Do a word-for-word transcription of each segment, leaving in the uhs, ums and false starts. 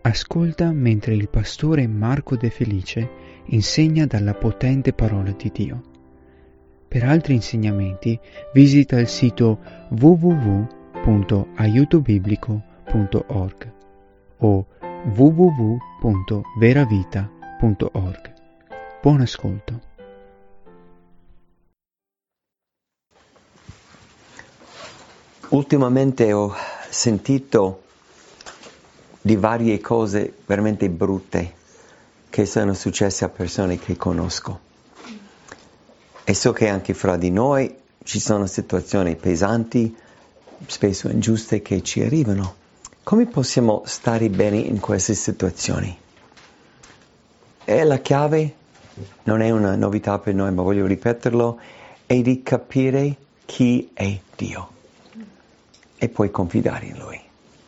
Ascolta mentre il pastore Marco De Felice insegna dalla potente parola di Dio. Per altri insegnamenti visita il sito w w w punto aiuto biblico punto org o w w w punto veravita punto org. Buon ascolto. Ultimamente ho sentito di varie cose veramente brutte che sono successe a persone che conosco. E so che anche fra di noi ci sono situazioni pesanti, spesso ingiuste, che ci arrivano. Come possiamo stare bene in queste situazioni? E la chiave, non è una novità per noi, ma voglio ripeterlo, è di capire chi è Dio e poi confidare in Lui.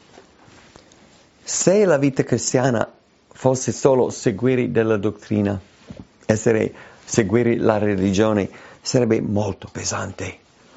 Se la vita cristiana fosse solo seguire della dottrina, essere, seguire la religione, sarebbe molto pesante.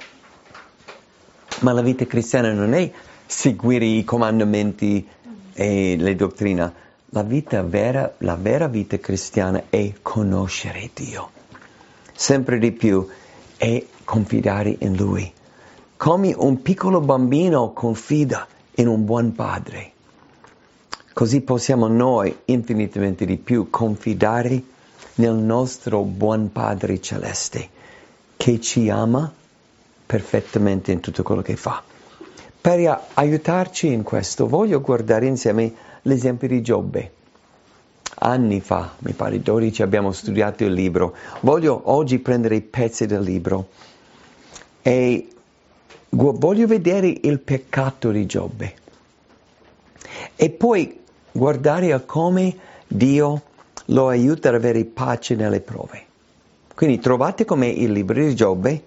Ma la vita cristiana non è seguire i comandamenti e le dottrine. La vita vera, la vera vita cristiana è conoscere Dio. Sempre di più è confidare in Lui. Come un piccolo bambino confida in un buon padre. Così possiamo noi infinitamente di più confidare nel nostro buon Padre Celeste, che ci ama perfettamente in tutto quello che fa. Per aiutarci in questo voglio guardare insieme l'esempio di Giobbe. Anni fa, mi pare dodici, abbiamo studiato il libro. Voglio oggi prendere i pezzi del libro e voglio vedere il peccato di Giobbe. E poi guardare a come Dio lo aiuta ad avere pace nelle prove. Quindi trovate con me il libro di Giobbe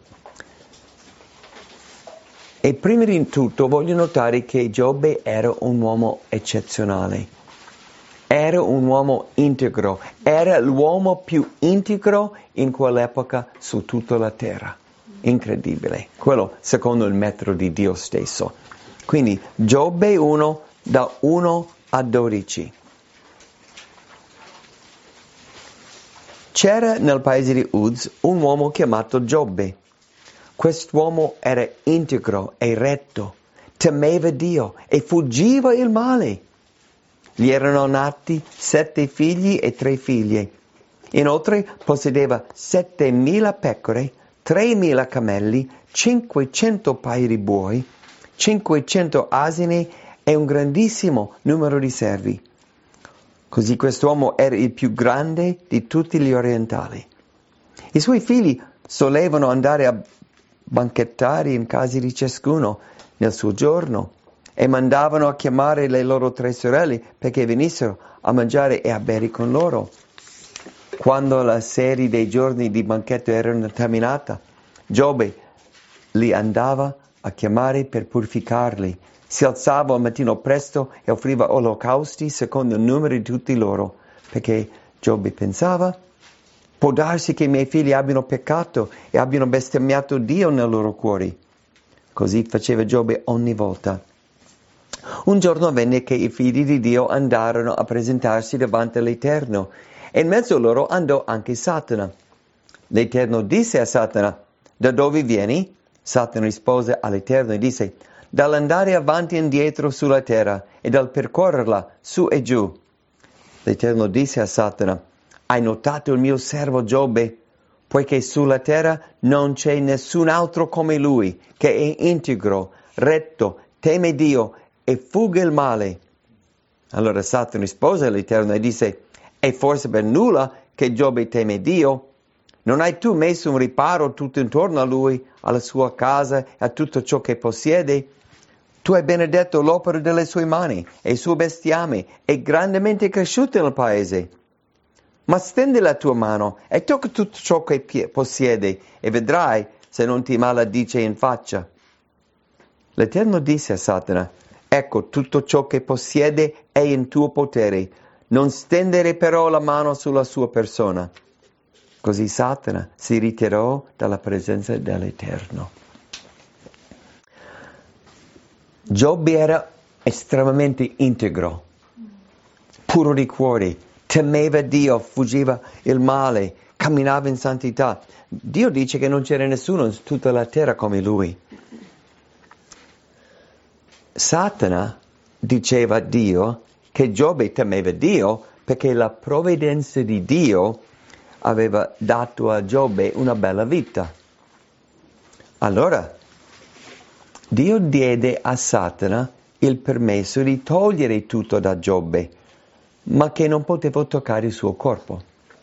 e prima di tutto voglio notare che Giobbe era un uomo eccezionale. Era un uomo integro. Era l'uomo più integro in quell'epoca su tutta la terra. Incredibile. Quello secondo il metro di Dio stesso. Quindi Giobbe uno da uno a dodici. C'era nel paese di Uz un uomo chiamato Giobbe. Quest'uomo era integro e retto, temeva Dio e fuggiva il male. Gli erano nati sette figli e tre figlie. Inoltre possedeva settemila pecore, tremila camelli, cinquecento paia di buoi, cinquecento asini e un grandissimo numero di servi. Così quest'uomo era il più grande di tutti gli orientali. I suoi figli solevano andare a banchettare in casa di ciascuno nel suo giorno e mandavano a chiamare le loro tre sorelle perché venissero a mangiare e a bere con loro. Quando la serie dei giorni di banchetto era terminata, Giobbe li andava a chiamare per purificarli. Si alzava al mattino presto e offriva olocausti secondo il numero di tutti loro, perché Giobbe pensava: può darsi che i miei figli abbiano peccato e abbiano bestemmiato Dio nei loro cuori. Così faceva Giobbe ogni volta. Un giorno avvenne che i figli di Dio andarono a presentarsi davanti all'Eterno, e in mezzo a loro andò anche Satana. L'Eterno disse a Satana: da dove vieni? Satana rispose all'Eterno e disse: dall'andare avanti e indietro sulla terra e dal percorrerla su e giù. L'Eterno disse a Satana: hai notato il mio servo Giobbe? Poiché sulla terra non c'è nessun altro come lui, che è integro, retto, teme Dio e fugge il male. Allora Satana rispose all'Eterno e disse: è forse per nulla che Giobbe teme Dio? Non hai tu messo un riparo tutto intorno a lui, alla sua casa e a tutto ciò che possiede? Tu hai benedetto l'opera delle sue mani e il suo bestiame è grandemente cresciuto nel paese. Ma stendi la tua mano e tocca tutto ciò che possiede e vedrai se non ti maledice in faccia. L'Eterno disse a Satana: ecco, tutto ciò che possiede è in tuo potere, non stendere però la mano sulla sua persona. Così Satana si ritirò dalla presenza dell'Eterno. Giobbe era estremamente integro. puro di cuore, temeva Dio, fuggiva il male, camminava in santità. Dio dice che non c'era nessuno su tutta la terra come lui. Satana diceva a Dio che Giobbe temeva Dio perché la provvidenza di Dio aveva dato a Giobbe una bella vita. Allora, Dio diede a Satana il permesso di togliere tutto da Giobbe, ma che non poteva toccare il suo corpo.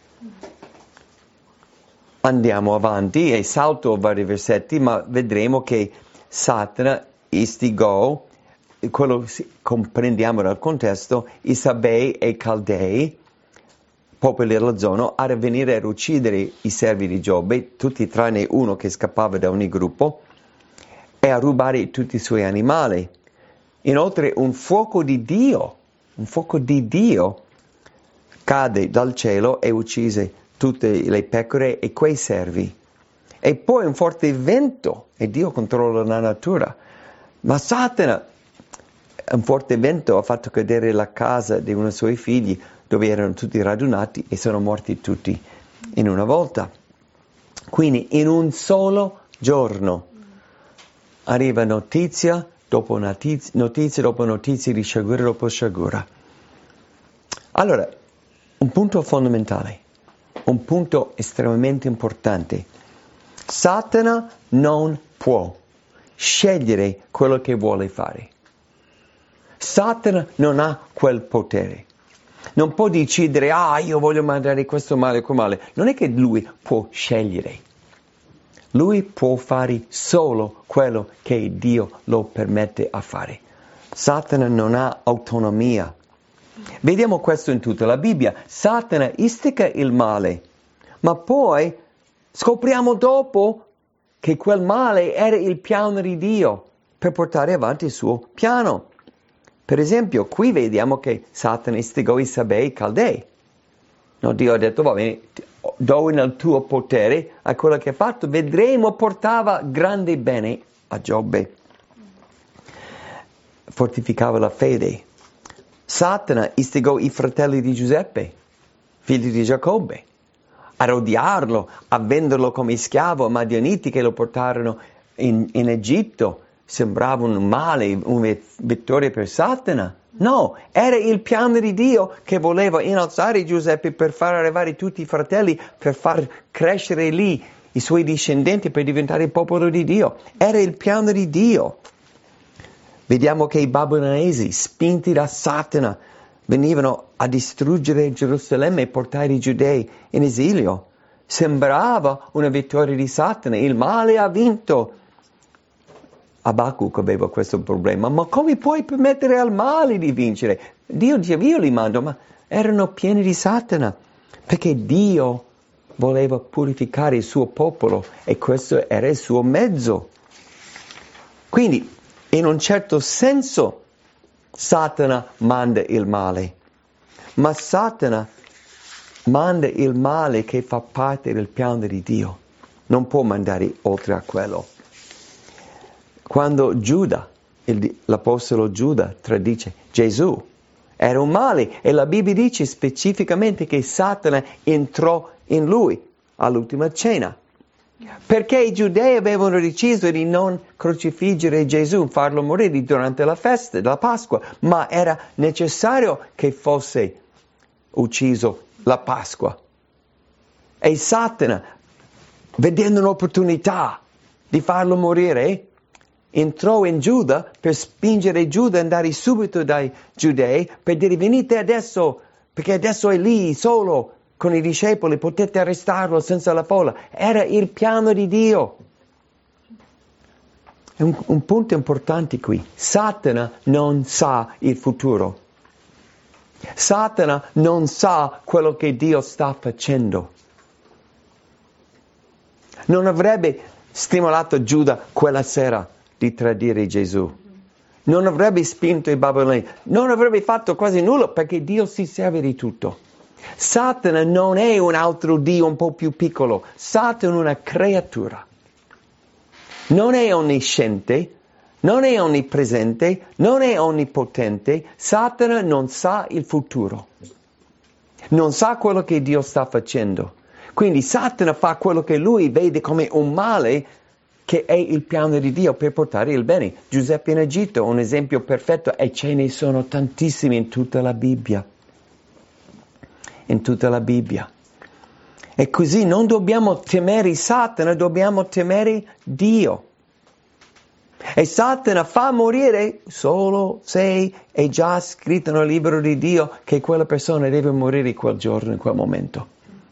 Andiamo avanti e salto vari versetti, ma vedremo che Satana istigò, quello comprendiamo dal contesto, i Sabei e i Caldei, popoli della zona, a venire a uccidere i servi di Giobbe, tutti tranne uno che scappava da ogni gruppo, e a rubare tutti i suoi animali. Inoltre un fuoco di Dio, un fuoco di Dio cade dal cielo e uccise tutte le pecore e quei servi. E poi un forte vento, e Dio controlla la natura. Ma Satana, un forte vento ha fatto cadere la casa di uno dei suoi figli, dove erano tutti radunati e sono morti tutti in una volta. Quindi in un solo giorno arriva notizia dopo notizia, notizia dopo notizia di sciagura dopo sciagura. Allora, un punto fondamentale, un punto estremamente importante. Satana non può scegliere quello che vuole fare. Satana non ha quel potere. Non può decidere, ah, io voglio mandare questo male o quel male. Non è che lui può scegliere. Lui può fare solo quello che Dio lo permette a fare. Satana non ha autonomia. Vediamo questo in tutta la Bibbia. Satana istiga il male, ma poi scopriamo dopo che quel male era il piano di Dio per portare avanti il suo piano. Per esempio, qui vediamo che Satana istigò i Sabei e i Caldei. No, Dio ha detto, va bene, do nel tuo potere a quello che ha fatto, vedremo, portava grande bene a Giobbe. Fortificava la fede. Satana istigò i fratelli di Giuseppe, figli di Giacobbe, a odiarlo, a venderlo come schiavo a Madianiti che lo portarono in, in Egitto. Sembrava un male, una vittoria per Satana. No, era il piano di Dio che voleva innalzare Giuseppe per far arrivare tutti i fratelli, per far crescere lì i suoi discendenti per diventare il popolo di Dio. Era il piano di Dio. Vediamo che i babilonesi, spinti da Satana, venivano a distruggere Gerusalemme e portare i giudei in esilio. Sembrava una vittoria di Satana, il male ha vinto. Abacuc aveva questo problema, ma come puoi permettere al male di vincere? Dio diceva, io li mando, ma erano pieni di Satana, perché Dio voleva purificare il suo popolo e questo era il suo mezzo. Quindi, in un certo senso, Satana manda il male, ma Satana manda il male che fa parte del piano di Dio, non può mandare oltre a quello. Quando Giuda, il, l'apostolo Giuda, tradisce Gesù, era un male e la Bibbia dice specificamente che Satana entrò in lui all'ultima cena. Perché i giudei avevano deciso di non crocifiggere Gesù, farlo morire durante la festa della Pasqua, ma era necessario che fosse ucciso la Pasqua. E Satana, vedendo un'opportunità di farlo morire, entrò in Giuda per spingere Giuda ad andare subito dai giudei per dire venite adesso, perché adesso è lì solo con i discepoli, potete arrestarlo senza la folla. Era il piano di Dio. È un, un punto importante qui. Satana non sa il futuro. Satana non sa quello che Dio sta facendo. Non avrebbe stimolato Giuda quella sera di tradire Gesù. Non avrebbe spinto i babilonesi. Non avrebbe fatto quasi nulla perché Dio si serve di tutto. Satana non è un altro Dio un po' più piccolo. Satana è una creatura. Non è onnisciente, non è onnipresente, non è onnipotente. Satana non sa il futuro. Non sa quello che Dio sta facendo. Quindi Satana fa quello che lui vede come un male, che è il piano di Dio per portare il bene. Giuseppe in Egitto, un esempio perfetto, e ce ne sono tantissimi in tutta la Bibbia. In tutta la Bibbia. E così non dobbiamo temere Satana, dobbiamo temere Dio. E Satana fa morire solo se è già scritto nel libro di Dio che quella persona deve morire quel giorno, in quel momento.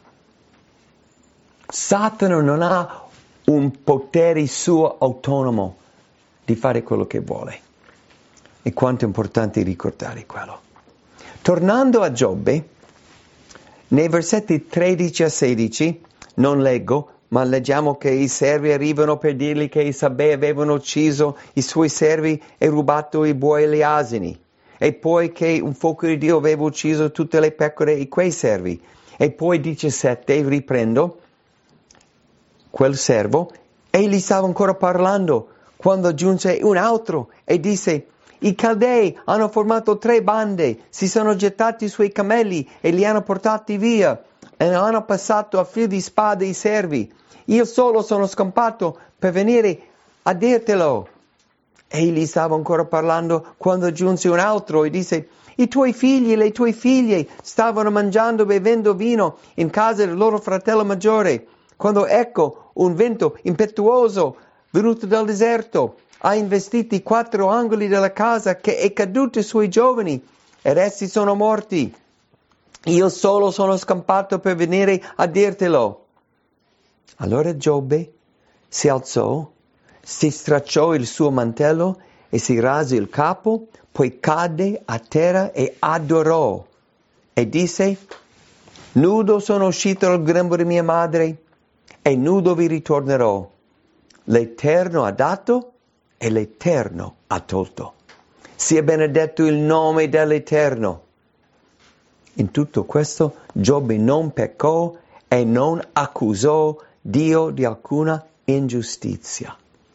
Satana non ha un potere suo autonomo di fare quello che vuole. E quanto è importante ricordare quello. Tornando a Giobbe, nei versetti tredici a sedici, non leggo, ma leggiamo che i servi arrivano per dirgli che i Sabei avevano ucciso i suoi servi e rubato i buoi e gli asini, e poi che un fuoco di Dio aveva ucciso tutte le pecore e quei servi. E poi diciassette, riprendo, quel servo, e gli stava ancora parlando, quando giunse un altro e disse: i Caldei hanno formato tre bande, si sono gettati sui camelli e li hanno portati via, e hanno passato a fil di spada i servi. Io solo sono scampato per venire a dirtelo. Egli stava ancora parlando quando giunse un altro e disse: i tuoi figli e le tue figlie stavano mangiando e bevendo vino in casa del loro fratello maggiore, quando ecco un vento impetuoso venuto dal deserto ha investito i quattro angoli della casa, che è caduto sui giovani ed essi sono morti. Io solo sono scampato per venire a dirtelo. Allora Giobbe si alzò, si stracciò il suo mantello e si rase il capo, poi cadde a terra e adorò e disse: nudo sono uscito dal grembo di mia madre e nudo vi ritornerò. L'Eterno ha dato e l'Eterno ha tolto. Sia benedetto il nome dell'Eterno. In tutto questo Giobbe non peccò e non accusò Dio di alcuna ingiustizia.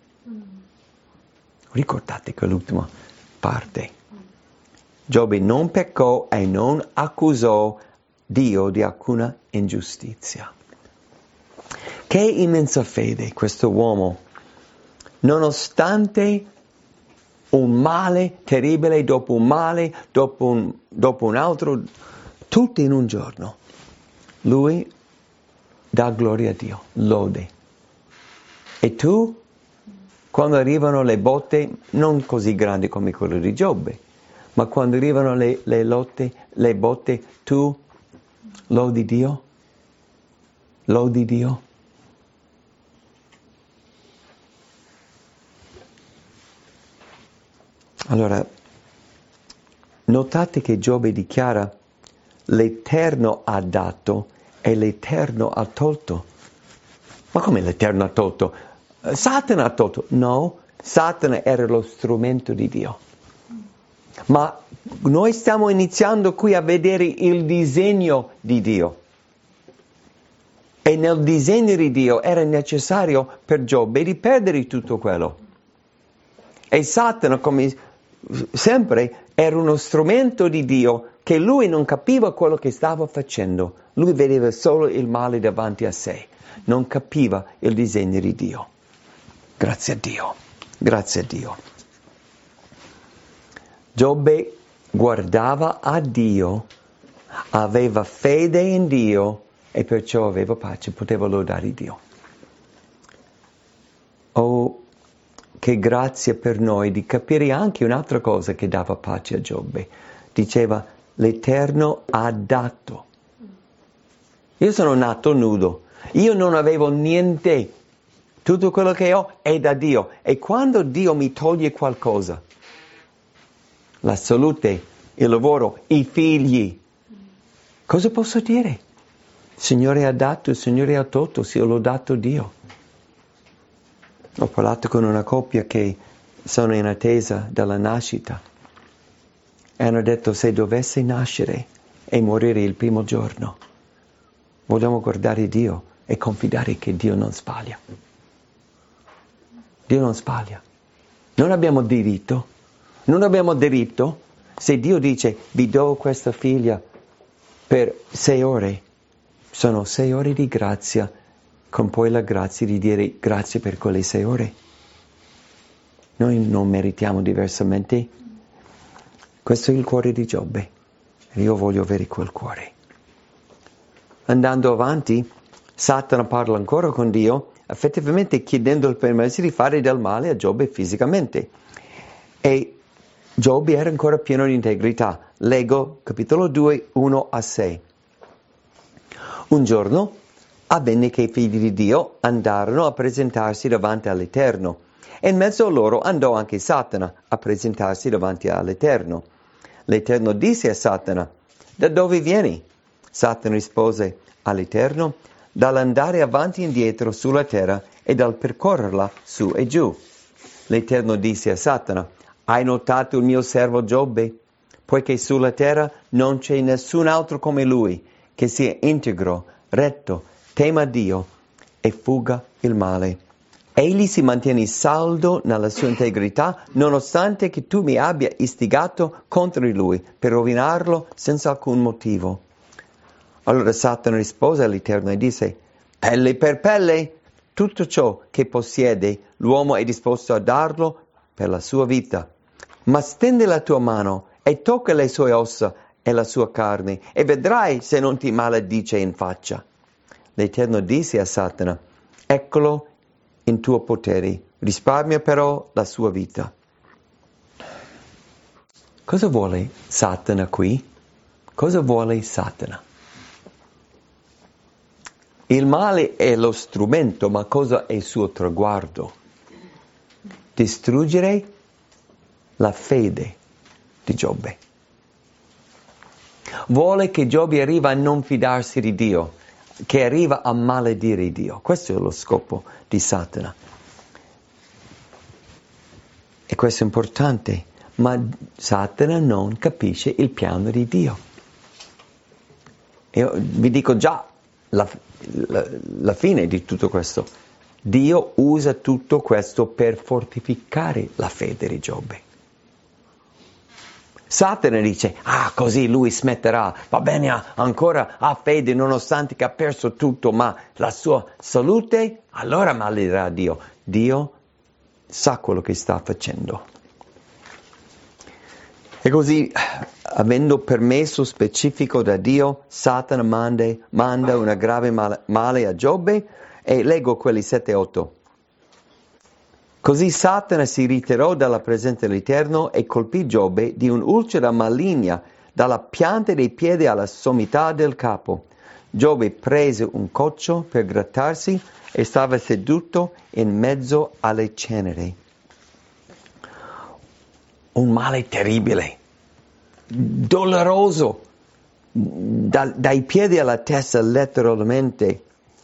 Ricordate quell'ultima parte. Giobbe non peccò e non accusò Dio di alcuna ingiustizia. Che immensa fede questo uomo, nonostante un male terribile dopo un male, dopo un, dopo un altro, tutti in un giorno. Lui dà gloria a Dio, lode. E tu, quando arrivano le botte, non così grandi come quelle di Giobbe, ma quando arrivano le, le lotte, le botte, tu lodi Dio? Lodi Dio? Allora, notate che Giobbe dichiara: l'Eterno ha dato e l'Eterno ha tolto. Ma come l'Eterno ha tolto? Satana ha tolto. No, Satana era lo strumento di Dio. Ma noi stiamo iniziando qui a vedere il disegno di Dio. E nel disegno di Dio era necessario per Giobbe di perdere tutto quello. E Satana, come sempre, era uno strumento di Dio, che lui non capiva quello che stava facendo. Lui vedeva solo il male davanti a sé. Non capiva il disegno di Dio. Grazie a Dio. Grazie a Dio. Giobbe guardava a Dio, aveva fede in Dio e perciò aveva pace, poteva lodare Dio. Oh, che grazia per noi di capire anche un'altra cosa che dava pace a Giobbe. Diceva: l'Eterno ha dato. Io sono nato nudo, io non avevo niente, tutto quello che ho è da Dio. E quando Dio mi toglie qualcosa, la salute, il lavoro, i figli, cosa posso dire? Il Signore ha dato, il Signore ha tolto, sia lodato Dio. Ho parlato con una coppia che sono in attesa della nascita e hanno detto: se dovesse nascere e morire il primo giorno, vogliamo guardare Dio e confidare che Dio non sbaglia. Dio non sbaglia. Non abbiamo diritto, non abbiamo diritto. Se Dio dice, vi do questa figlia per sei ore, sono sei ore di grazia, con poi la grazia di dire grazie per quelle sei ore. Noi non meritiamo diversamente. Questo è il cuore di Giobbe. Io voglio avere quel cuore. Andando avanti, Satana parla ancora con Dio, effettivamente chiedendo il permesso di fare del male a Giobbe fisicamente. E Giobbe era ancora pieno di integrità. Leggo capitolo due, uno a sei. Un giorno avvenne che i figli di Dio andarono a presentarsi davanti all'Eterno, e in mezzo a loro andò anche Satana a presentarsi davanti all'Eterno. L'Eterno disse a Satana, da dove vieni? Satana rispose all'Eterno, dall'andare avanti e indietro sulla terra e dal percorrerla su e giù. L'Eterno disse a Satana, hai notato il mio servo Giobbe? Poiché sulla terra non c'è nessun altro come lui, che sia integro, retto, tema Dio e fuga il male. Egli si mantiene saldo nella sua integrità, nonostante che tu mi abbia istigato contro di lui per rovinarlo senza alcun motivo. Allora Satana rispose all'Eterno e disse, pelle per pelle, tutto ciò che possiede l'uomo è disposto a darlo per la sua vita. Ma stende la tua mano e tocca le sue ossa e la sua carne, e vedrai se non ti maledice in faccia. L'Eterno disse a Satana, eccolo in tuo potere, risparmia però la sua vita. Cosa vuole Satana qui? Cosa vuole Satana? Il male è lo strumento, ma cosa è il suo traguardo? Distruggere la fede di Giobbe. Vuole che Giobbe arriva a non fidarsi di Dio, che arriva a maledire Dio. Questo è lo scopo di Satana. E questo è importante, ma Satana non capisce il piano di Dio. Io vi dico già la, la, la fine di tutto questo. Dio usa tutto questo per fortificare la fede di Giobbe. Satana dice, ah così lui smetterà, va bene, ancora ha fede nonostante che ha perso tutto, ma la sua salute, allora maledirà Dio. Dio sa quello che sta facendo. E così, avendo permesso specifico da Dio, Satana manda, manda una grave male, male a Giobbe, e leggo quelli sette e otto. Così Satana si ritirò dalla presenza dell'Eterno e colpì Giobbe di un'ulcera maligna dalla pianta dei piedi alla sommità del capo. Giobbe prese un coccio per grattarsi e stava seduto in mezzo alle ceneri. Un male terribile, doloroso, da, dai piedi alla testa letteralmente.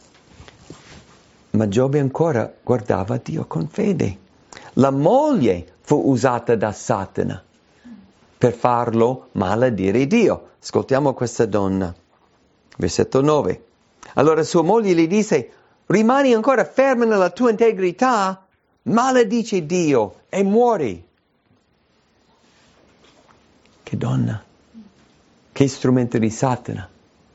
Ma Giobbe ancora guardava Dio con fede. La moglie fu usata da Satana per farlo maledire Dio. Ascoltiamo questa donna. Versetto nove. Allora sua moglie gli disse, rimani ancora ferma nella tua integrità, maledici Dio e muori. Che donna, che strumento di Satana.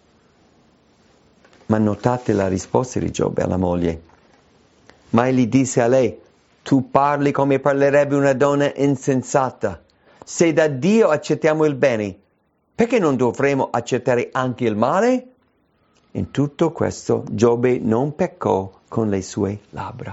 Ma notate la risposta di Giobbe alla moglie. Ma egli disse a lei, tu parli come parlerebbe una donna insensata. Se da Dio accettiamo il bene, perché non dovremmo accettare anche il male? In tutto questo Giobbe non peccò con le sue labbra.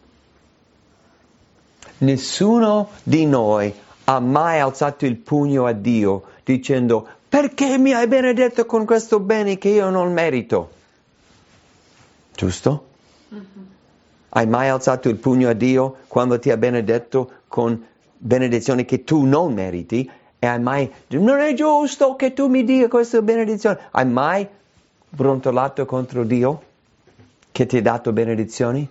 Nessuno di noi ha mai alzato il pugno a Dio dicendo, perché mi hai benedetto con questo bene che io non merito? Giusto? Mm-hmm. Hai mai alzato il pugno a Dio quando ti ha benedetto con benedizioni che tu non meriti? E hai mai detto, non è giusto che tu mi dia questa benedizione? Hai mai brontolato contro Dio che ti ha dato benedizioni?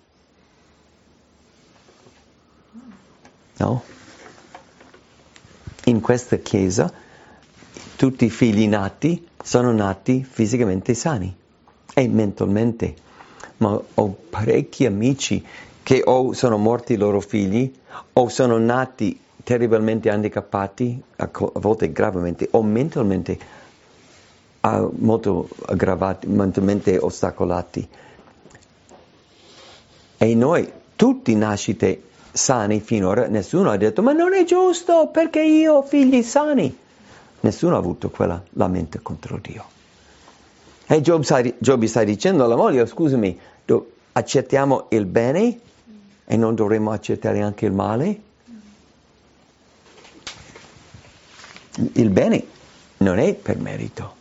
No? In questa chiesa tutti i figli nati sono nati fisicamente sani e mentalmente. Ma ho parecchi amici che o sono morti i loro figli, o sono nati terribilmente handicappati, a volte gravemente, o mentalmente molto aggravati, mentalmente ostacolati. E noi, tutti nascite sani finora, nessuno ha detto, ma non è giusto, perché io ho figli sani. Nessuno ha avuto quella lamenta contro Dio. E Giobbe sta, Giobbe sta dicendo alla moglie, scusami, accettiamo il bene e non dovremmo accettare anche il male? Il bene non è per merito.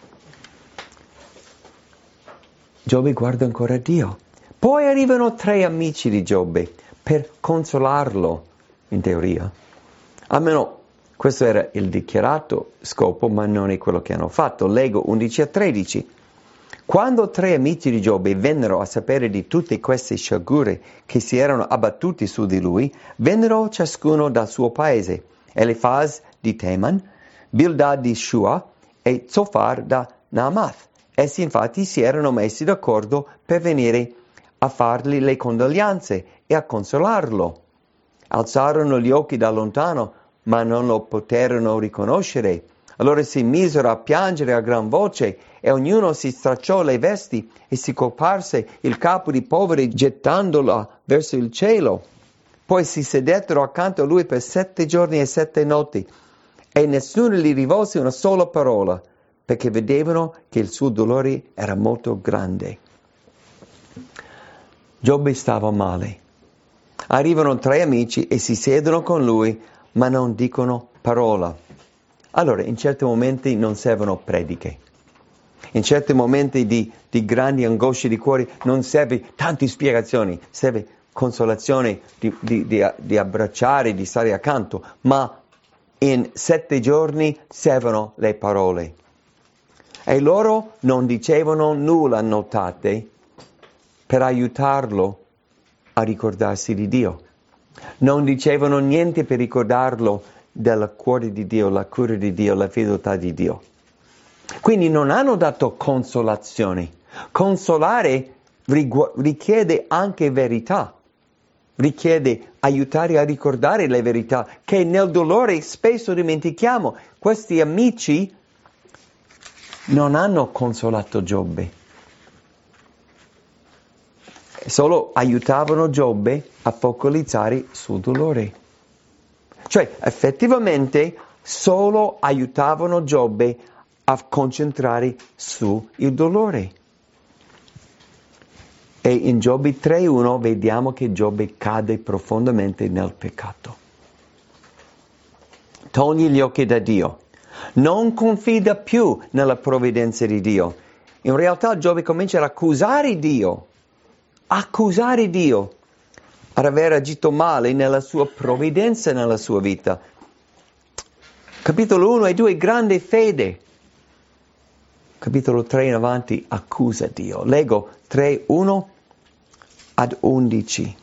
Giobbe guarda ancora Dio. Poi arrivano tre amici di Giobbe per consolarlo, in teoria. Almeno questo era il dichiarato scopo, ma non è quello che hanno fatto. Leggo undici a tredici. Quando tre amici di Giobbe vennero a sapere di tutte queste sciagure che si erano abbattute su di lui, vennero ciascuno dal suo paese. Elifaz di Teman, Bildad di Shua e Zofar da Naamath. Essi infatti si erano messi d'accordo per venire a fargli le condoglianze e a consolarlo. Alzarono gli occhi da lontano, ma non lo poterono riconoscere. Allora si misero a piangere a gran voce e ognuno si stracciò le vesti e si coparse il capo di polvere gettandola verso il cielo. Poi si sedettero accanto a lui per sette giorni e sette notti e nessuno gli rivolse una sola parola, perché vedevano che il suo dolore era molto grande. Giobbe stava male. Arrivano tre amici e si siedono con lui, ma non dicono parola. Allora, in certi momenti non servono prediche. In certi momenti di, di grandi angosce di cuore non serve tante spiegazioni, serve consolazione di, di, di, di abbracciare, di stare accanto, ma in sette giorni servono le parole. E loro non dicevano nulla, notate, per aiutarlo a ricordarsi di Dio. Non dicevano niente per ricordarlo del cuore di Dio, la cura di Dio, la fedeltà di Dio. Quindi non hanno dato consolazione. Consolare richiede anche verità, richiede aiutare a ricordare le verità che nel dolore spesso dimentichiamo. Questi amici non hanno consolato Giobbe, solo aiutavano Giobbe a focalizzare il suo dolore. Cioè, effettivamente, solo aiutavano Giobbe a concentrare sul dolore. E in Giobbe tre uno vediamo che Giobbe cade profondamente nel peccato. Togli gli occhi da Dio. Non confida più nella provvidenza di Dio. In realtà Giobbe comincia ad accusare Dio. Accusare Dio ad aver agito male nella sua provvidenza nella sua vita. Capitolo uno e due, grande fede. Capitolo tre in avanti, accusa Dio. Leggo tre, uno ad undici.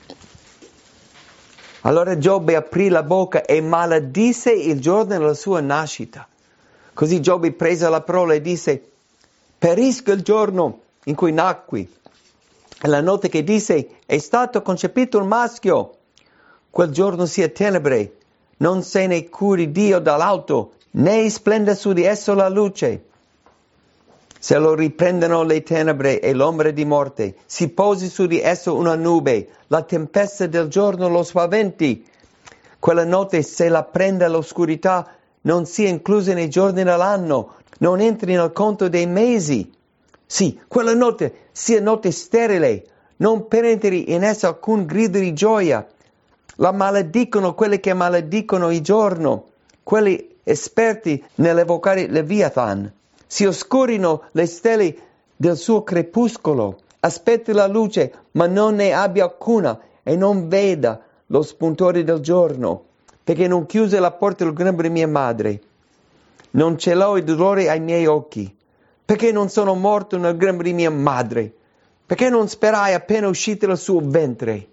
Allora Giobbe aprì la bocca e maledisse il giorno della sua nascita. Così Giobbe prese la parola e disse, perisca il giorno in cui nacqui. E la notte che disse, è stato concepito un maschio. Quel giorno sia tenebre, non se ne curi Dio dall'alto, né splenda su di esso la luce. Se lo riprendono le tenebre e l'ombra di morte, si posi su di esso una nube, la tempesta del giorno lo spaventi. Quella notte, se la prende l'oscurità, non sia inclusa nei giorni dell'anno, non entri nel conto dei mesi. Sì, quella notte sia notte sterile, non penetri in essa alcun grido di gioia. La maledicono quelli che maledicono il giorno, quelli esperti nell'evocare Leviathan. Si oscurino le stelle del suo crepuscolo, aspetti la luce, ma non ne abbia alcuna, e non veda lo spuntore del giorno, perché non chiuse la porta del grembo di mia madre. Non celò il dolore ai miei occhi, perché non sono morto nel grembo di mia madre, perché non sperai appena uscito dal suo ventre.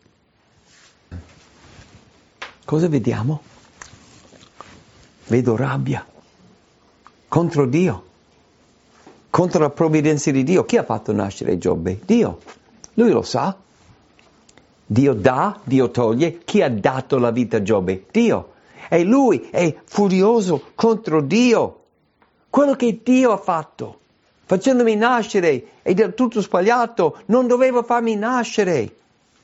Cosa vediamo? Vedo rabbia contro Dio, contro la provvidenza di Dio. Chi ha fatto nascere Giobbe? Dio. Lui lo sa. Dio dà, Dio toglie. Chi ha dato la vita a Giobbe? Dio. E lui è furioso contro Dio. Quello che Dio ha fatto, facendomi nascere, è del tutto sbagliato, non doveva farmi nascere.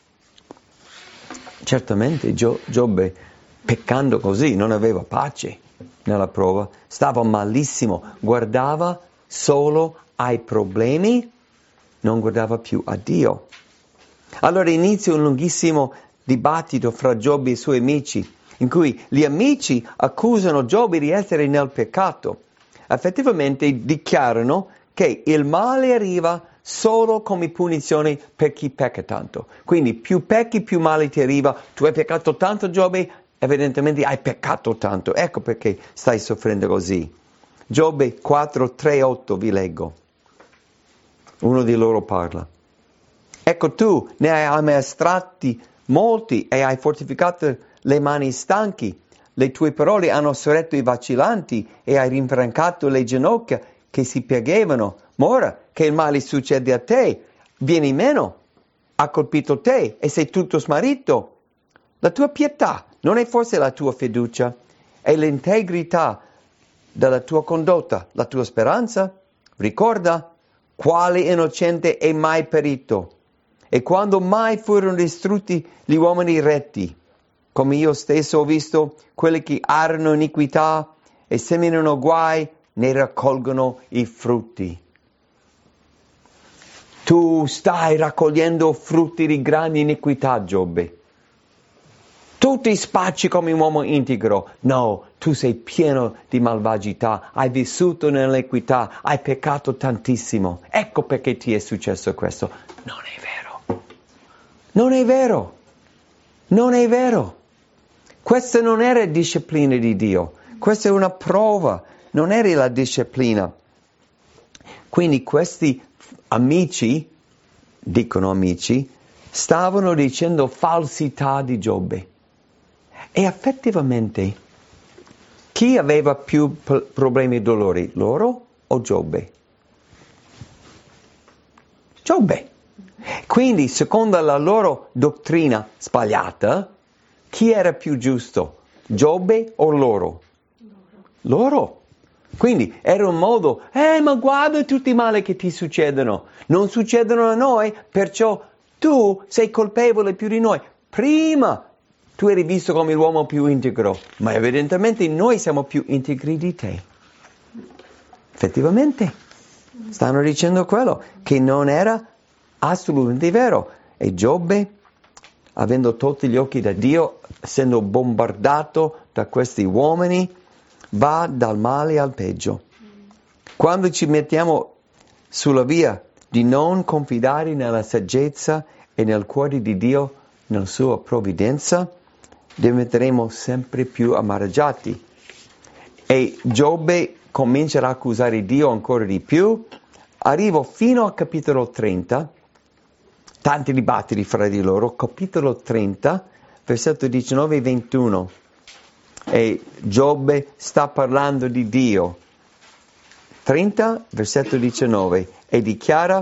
Certamente Gio- Giobbe, peccando così, non aveva pace nella prova, stava malissimo, guardava solo ai problemi, non guardava più a Dio. Allora inizia un lunghissimo dibattito fra Giobbe e i suoi amici, in cui gli amici accusano Giobbe di essere nel peccato. Effettivamente dichiarano che il male arriva solo come punizione per chi pecca tanto. Quindi più pecchi, più male ti arriva. Tu hai peccato tanto, Giobbe, evidentemente hai peccato tanto. Ecco perché stai soffrendo così. Giobbe quattro, tre, otto vi leggo. Uno di loro parla. Ecco tu ne hai ammaestrati molti e hai fortificato le mani stanchi. Le tue parole hanno sorretto i vacillanti e hai rinfrancato le ginocchia che si piegavano. Ma ora che il male succede a te, vieni meno, ha colpito te e sei tutto smarrito. La tua pietà non è forse la tua fiducia e l'integrità della tua condotta, la tua speranza? Ricorda, quale innocente è mai perito? E quando mai furono distrutti gli uomini retti? Come io stesso ho visto, quelli che arano iniquità e seminano guai, ne raccolgono i frutti. Tu stai raccogliendo frutti di grande iniquità, Giobbe. Tu ti spacci come un uomo integro. No, tu sei pieno di malvagità, hai vissuto nell'equità, hai peccato tantissimo. Ecco perché ti è successo questo. Non è vero. Non è vero. Non è vero. Questa non era disciplina di Dio. Questa è una prova. Non era la disciplina. Quindi questi amici, dicono amici, stavano dicendo falsità di Giobbe. E effettivamente, chi aveva più p- problemi e dolori, loro o Giobbe? Giobbe. Quindi, secondo la loro dottrina sbagliata, chi era più giusto? Giobbe o loro? Loro. Loro. Quindi era un modo, eh ma guarda tutti i mali che ti succedono, non succedono a noi, perciò tu sei colpevole più di noi. Prima tu eri visto come l'uomo più integro, ma evidentemente noi siamo più integri di te. Effettivamente, stanno dicendo quello, che non era assolutamente vero. E Giobbe, avendo tolti gli occhi da Dio, essendo bombardato da questi uomini, va dal male al peggio. Quando ci mettiamo sulla via di non confidare nella saggezza e nel cuore di Dio, nella sua provvidenza, diventeremo sempre più amareggiati. E Giobbe comincerà a accusare Dio ancora di più. Arrivo fino al capitolo trenta, tanti dibattiti fra di loro, capitolo trenta, versetto diciannove e ventuno. E Giobbe sta parlando di Dio. trenta, versetto diciannove, e dichiara: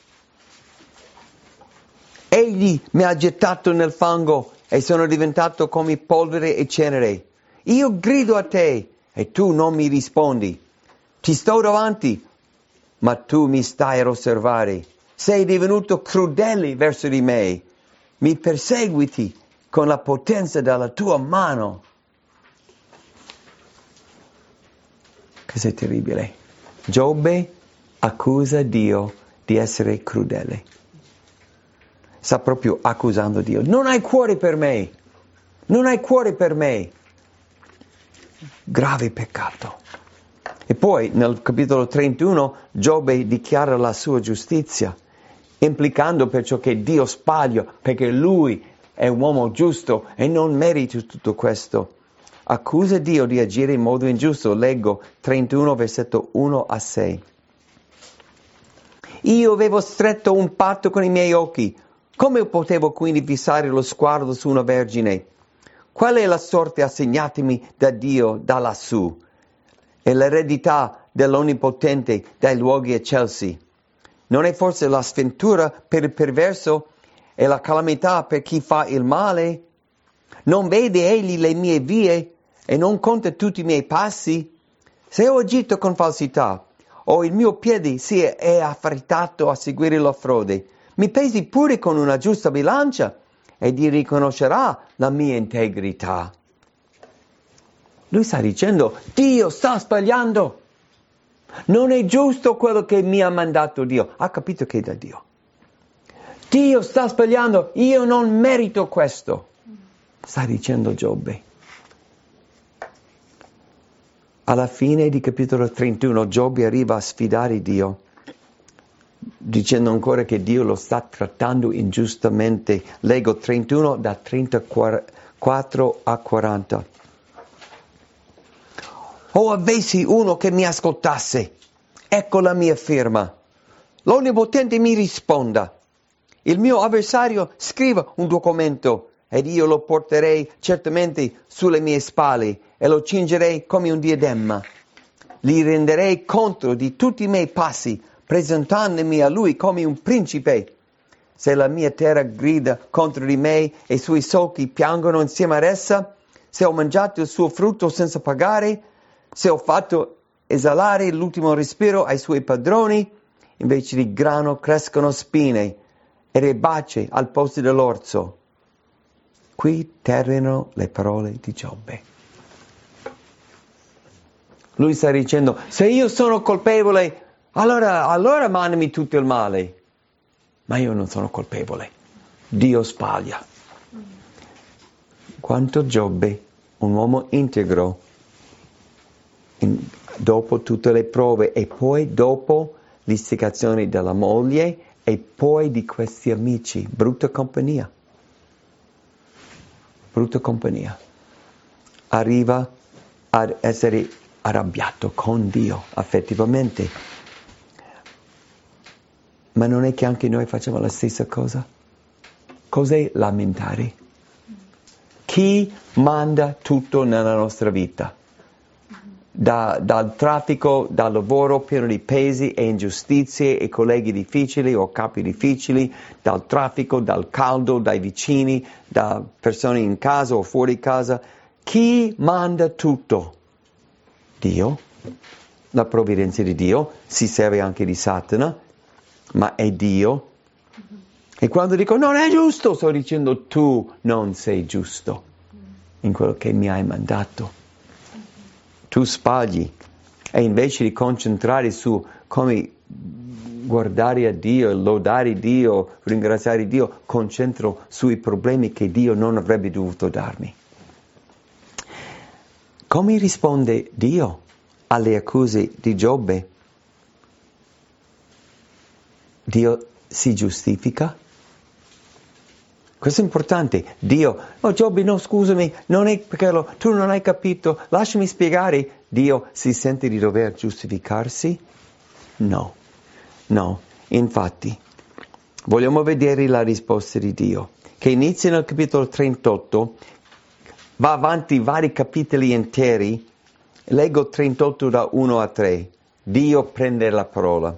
Egli mi ha gettato nel fango e sono diventato come polvere e cenere. Io grido a te e tu non mi rispondi. Ti sto davanti, ma tu mi stai a osservare. Sei divenuto crudele verso di me. Mi perseguiti con la potenza della tua mano. Cos'è terribile? Giobbe accusa Dio di essere crudele. Sta proprio accusando Dio. Non hai cuore per me. Non hai cuore per me. Grave peccato. E poi nel capitolo trentuno Giobbe dichiara la sua giustizia, implicando perciò che Dio spaglia perché lui è un uomo giusto e non merita tutto questo. Accusa Dio di agire in modo ingiusto. Leggo trentuno, versetto uno a sei. Io avevo stretto un patto con i miei occhi. Come potevo quindi fissare lo sguardo su una vergine? Qual è la sorte assegnatemi da Dio da lassù? E l'eredità dell'Onnipotente dai luoghi eccelsi? Non è forse la sventura per il perverso e la calamità per chi fa il male? Non vede egli le mie vie e non conta tutti i miei passi? Se ho agito con falsità o il mio piede si è affrettato a seguire la frode, mi pesi pure con una giusta bilancia e ti riconoscerà la mia integrità. Lui sta dicendo, Dio sta sbagliando. Non è giusto quello che mi ha mandato Dio. Ha capito che è da Dio. Dio sta sbagliando, io non merito questo. Sta dicendo Giobbe. Alla fine di capitolo trentuno Giobbe arriva a sfidare Dio, dicendo ancora che Dio lo sta trattando ingiustamente. Leggo trentuno da trentaquattro a quaranta. O avessi uno che mi ascoltasse, ecco la mia firma. L'Onnipotente mi risponda. Il mio avversario scriva un documento ed io lo porterei certamente sulle mie spalle e lo cingerei come un diadema. Gli renderei conto di tutti i miei passi, presentandomi a lui come un principe. Se la mia terra grida contro di me e i suoi solchi piangono insieme ad essa, se ho mangiato il suo frutto senza pagare, se ho fatto esalare l'ultimo respiro ai suoi padroni, invece di grano crescono spine ed erbacee al posto dell'orzo. Qui terminano le parole di Giobbe. Lui sta dicendo, se io sono colpevole, allora, allora mandami tutto il male. Ma io non sono colpevole. Dio sbaglia. Quanto Giobbe, un uomo integro, in, dopo tutte le prove e poi dopo l'istigazione della moglie e poi di questi amici, brutta compagnia. Brutta compagnia. Arriva ad essere arrabbiato con Dio affettivamente. Ma non è che anche noi facciamo la stessa cosa? Cos'è lamentare? Chi manda tutto nella nostra vita? Da, dal traffico, dal lavoro pieno di pesi e ingiustizie e colleghi difficili o capi difficili, dal traffico, dal caldo, dai vicini, da persone in casa o fuori casa. Chi manda tutto? Dio. La provvidenza di Dio. Si serve anche di Satana, ma è Dio. E quando dico non è giusto, sto dicendo tu non sei giusto in quello che mi hai mandato. Tu sbagli e invece di concentrare su come guardare a Dio, lodare Dio, ringraziare Dio, concentro sui problemi che Dio non avrebbe dovuto darmi. Come risponde Dio alle accuse di Giobbe? Dio si giustifica? Questo è importante. Dio, oh Giobbe, no scusami, non è perché lo, tu non hai capito, lasciami spiegare. Dio si sente di dover giustificarsi? No, no. Infatti, vogliamo vedere la risposta di Dio, che inizia nel capitolo trentotto, va avanti vari capitoli interi. Leggo trentotto da uno a tre. Dio prende la parola.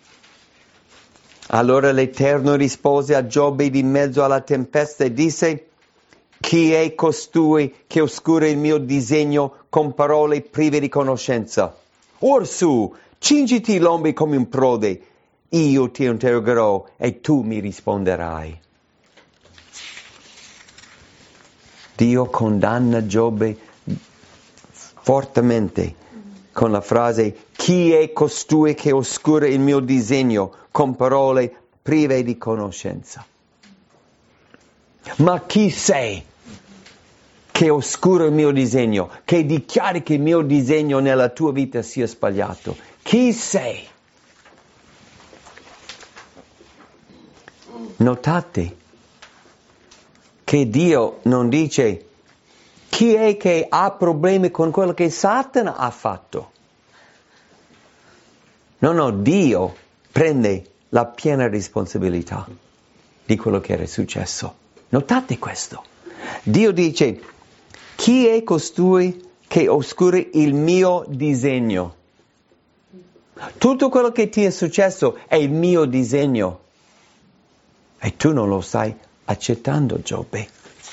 Allora l'Eterno rispose a Giobbe di mezzo alla tempesta e disse: chi è costui che oscura il mio disegno con parole prive di conoscenza? Orsù, cingiti l'ombre come un prode, io ti interrogerò e tu mi risponderai. Dio condanna Giobbe fortemente con la frase: chi è costui che oscura il mio disegno con parole prive di conoscenza? Ma chi sei che oscura il mio disegno, che dichiari che il mio disegno nella tua vita sia sbagliato? Chi sei? Notate che Dio non dice chi è che ha problemi con quello che Satana ha fatto. No, no, Dio prende la piena responsabilità di quello che era successo. Notate questo. Dio dice: chi è costui che oscura il mio disegno? Tutto quello che ti è successo è il mio disegno. E tu non lo stai accettando, Giobbe.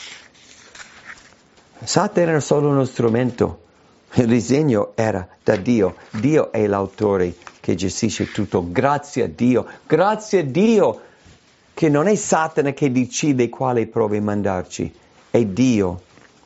Satana era solo uno strumento. Il disegno era da Dio. Dio è l'autore che gestisce tutto. Grazie a Dio. Grazie a Dio che non è Satana che decide quale prove mandarci. È Dio.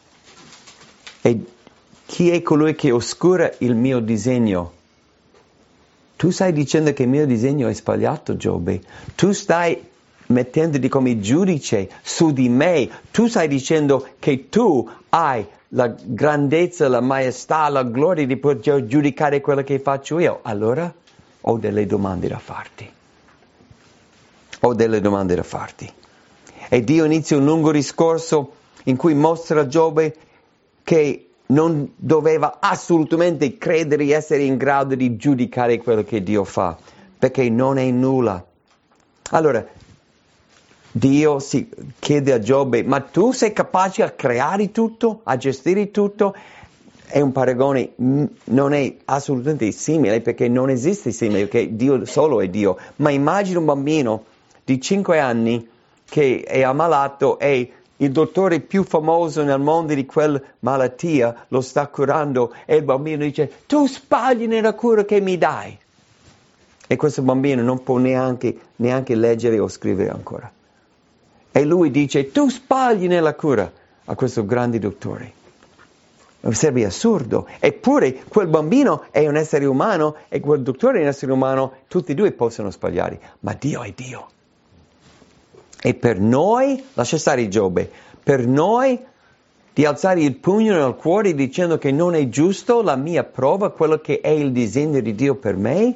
E chi è colui che oscura il mio disegno? Tu stai dicendo che il mio disegno è sbagliato, Giobbe. Tu stai mettendoti come giudice su di me. Tu stai dicendo che tu hai la grandezza, la maestà, la gloria di poter giudicare quello che faccio io. Allora ho delle domande da farti. Ho delle domande da farti. E Dio inizia un lungo discorso in cui mostra a Giobbe che non doveva assolutamente credere di essere in grado di giudicare quello che Dio fa, perché non è nulla. Allora, Dio si chiede a Giobbe, ma tu sei capace a creare tutto, a gestire tutto? È un paragone, non è assolutamente simile, perché non esiste simile, perché Dio solo è Dio. Ma immagina un bambino di cinque anni che è ammalato e il dottore più famoso nel mondo di quella malattia lo sta curando e il bambino dice, tu sbagli nella cura che mi dai. E questo bambino non può neanche, neanche leggere o scrivere ancora. E lui dice, tu sbagli nella cura a questo grande dottore. Sarebbe assurdo. Eppure quel bambino è un essere umano e quel dottore è un essere umano, tutti e due possono sbagliare, ma Dio è Dio. E per noi, lascia stare Giobbe, per noi di alzare il pugno nel cuore dicendo che non è giusto la mia prova, quello che è il disegno di Dio per me,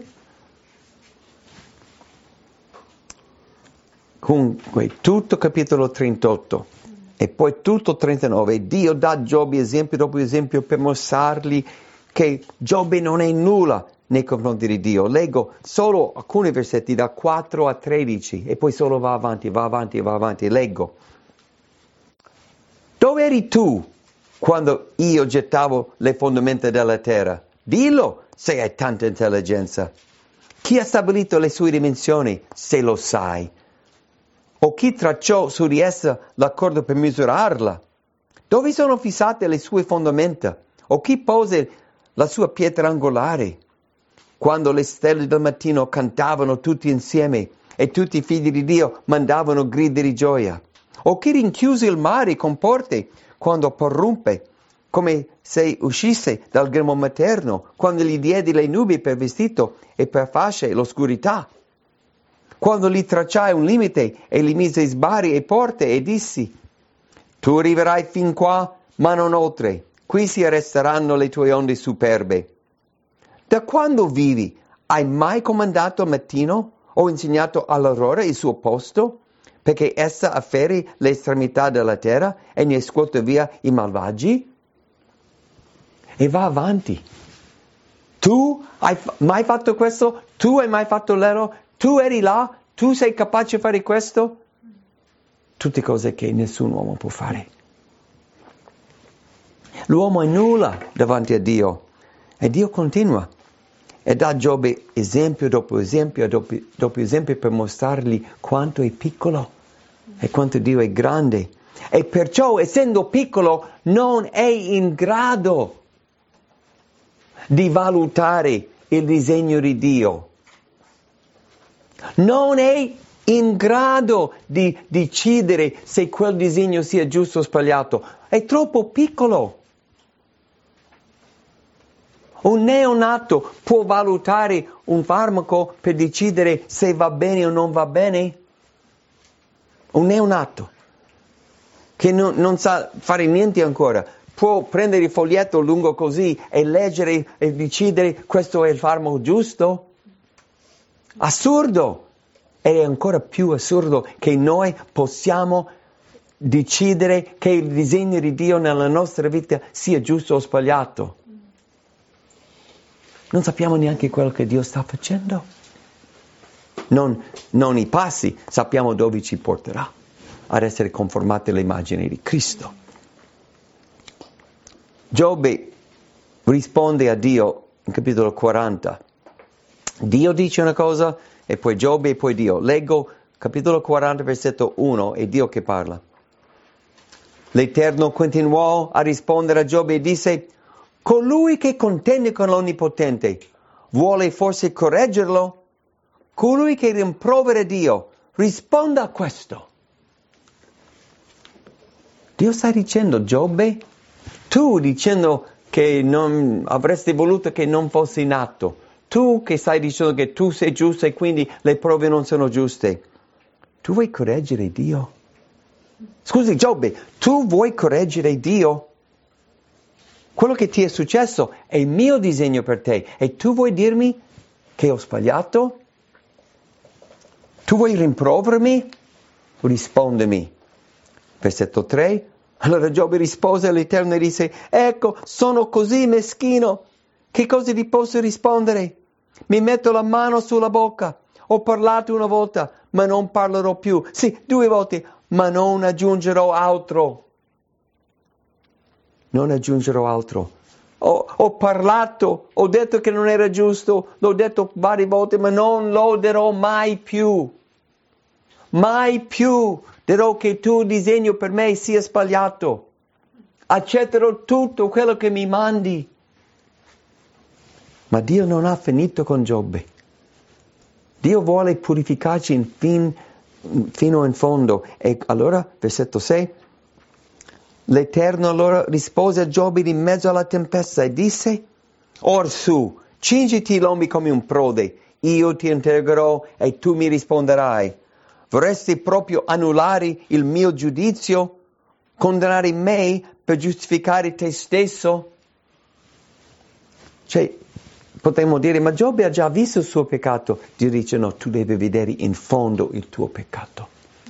comunque tutto capitolo trentotto e poi tutto trentanove, Dio dà a Giobbe esempio dopo esempio per mostrargli che Giobbe non è nulla nei confronti di Dio. Leggo solo alcuni versetti da quattro a tredici e poi solo va avanti, va avanti, va avanti. Leggo. Dove eri tu quando io gettavo le fondamenta della terra? Dillo se hai tanta intelligenza. Chi ha stabilito le sue dimensioni, se lo sai? O chi tracciò su di essa l'accordo per misurarla? Dove sono fissate le sue fondamenta? O chi pose la sua pietra angolare? Quando le stelle del mattino cantavano tutti insieme e tutti i figli di Dio mandavano grida di gioia. O chi rinchiuse il mare con porte quando prorumpe, come se uscisse dal grembo materno, quando gli diedi le nubi per vestito e per fasce l'oscurità. Quando gli tracciai un limite e gli mise sbarri e porte e dissi, tu arriverai fin qua, ma non oltre, qui si arresteranno le tue onde superbe. Da quando vivi? Hai mai comandato al mattino o insegnato all'aurora il suo posto? Perché essa afferri le estremità della terra e ne scuote via i malvagi? E va avanti. Tu hai f- mai fatto questo? Tu hai mai fatto l'ero? Tu eri là? Tu sei capace di fare questo? Tutte cose che nessun uomo può fare. L'uomo è nulla davanti a Dio. E Dio continua. E dà a Giobbe esempio dopo esempio dopo, dopo esempio per mostrargli quanto è piccolo e quanto Dio è grande. E perciò, essendo piccolo, non è in grado di valutare il disegno di Dio. Non è in grado di decidere se quel disegno sia giusto o sbagliato. È troppo piccolo. Un neonato può valutare un farmaco per decidere se va bene o non va bene? Un neonato che non, non sa fare niente ancora può prendere il foglietto lungo così e leggere e decidere questo è il farmaco giusto? Assurdo! Ed è ancora più assurdo che noi possiamo decidere che il disegno di Dio nella nostra vita sia giusto o sbagliato. Non sappiamo neanche quello che Dio sta facendo. Non, non i passi, sappiamo dove ci porterà ad essere conformati all'immagine di Cristo. Giobbe risponde a Dio in capitolo quaranta. Dio dice una cosa e poi Giobbe e poi Dio. Leggo capitolo quaranta, versetto uno, è Dio che parla. L'Eterno continuò a rispondere a Giobbe e disse: colui che contende con l'Onnipotente vuole forse correggerlo? Colui che rimprovera Dio risponda a questo. Dio sta dicendo: Giobbe, tu dicendo che non avresti voluto che non fossi nato, tu che stai dicendo che tu sei giusto e quindi le prove non sono giuste, tu vuoi correggere Dio? Scusi Giobbe, tu vuoi correggere Dio? Quello che ti è successo è il mio disegno per te e tu vuoi dirmi che ho sbagliato? Tu vuoi rimprovermi? Rispondimi. Versetto tre. Allora Giobbe rispose all'Eterno e disse: ecco, sono così meschino. Che cosa ti posso rispondere? Mi metto la mano sulla bocca. Ho parlato una volta, ma non parlerò più. Sì, due volte, ma non aggiungerò altro. Non aggiungerò altro. Ho, ho parlato, ho detto che non era giusto, l'ho detto varie volte, ma non lo dirò mai più. Mai più dirò che il tuo disegno per me sia sbagliato. Accetterò tutto quello che mi mandi. Ma Dio non ha finito con Giobbe. Dio vuole purificarci in fin, fino in fondo. E allora, versetto sei, l'Eterno allora rispose a Giobbe in mezzo alla tempesta e disse: orsù, cingiti i lombi come un prode, io ti interrogerò e tu mi risponderai. Vorresti proprio annullare il mio giudizio? Condannare me per giustificare te stesso? Cioè, potremmo dire, ma Giobbe ha già visto il suo peccato. Dio dice: no, tu devi vedere in fondo il tuo peccato.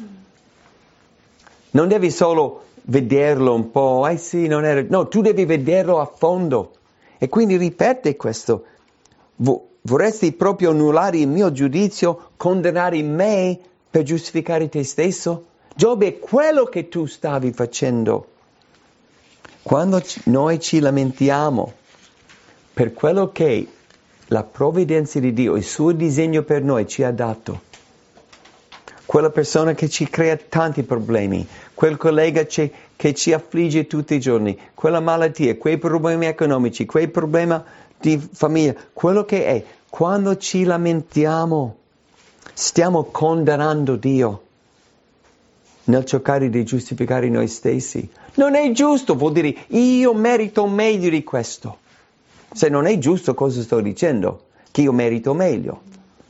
Non devi solo vederlo un po', eh sì, non era... No, tu devi vederlo a fondo. E quindi ripete questo. Vorresti proprio annullare il mio giudizio, condannare me per giustificare te stesso? Giobbe, è quello che tu stavi facendo. Quando noi ci lamentiamo per quello che la provvidenza di Dio, il suo disegno per noi ci ha dato, quella persona che ci crea tanti problemi, quel collega ci, che ci affligge tutti i giorni, quella malattia, quei problemi economici, quei problemi di famiglia, quello che è, quando ci lamentiamo, stiamo condannando Dio nel cercare di giustificare noi stessi. Non è giusto, vuol dire io merito meglio di questo. Se non è giusto, cosa sto dicendo? Che io merito meglio.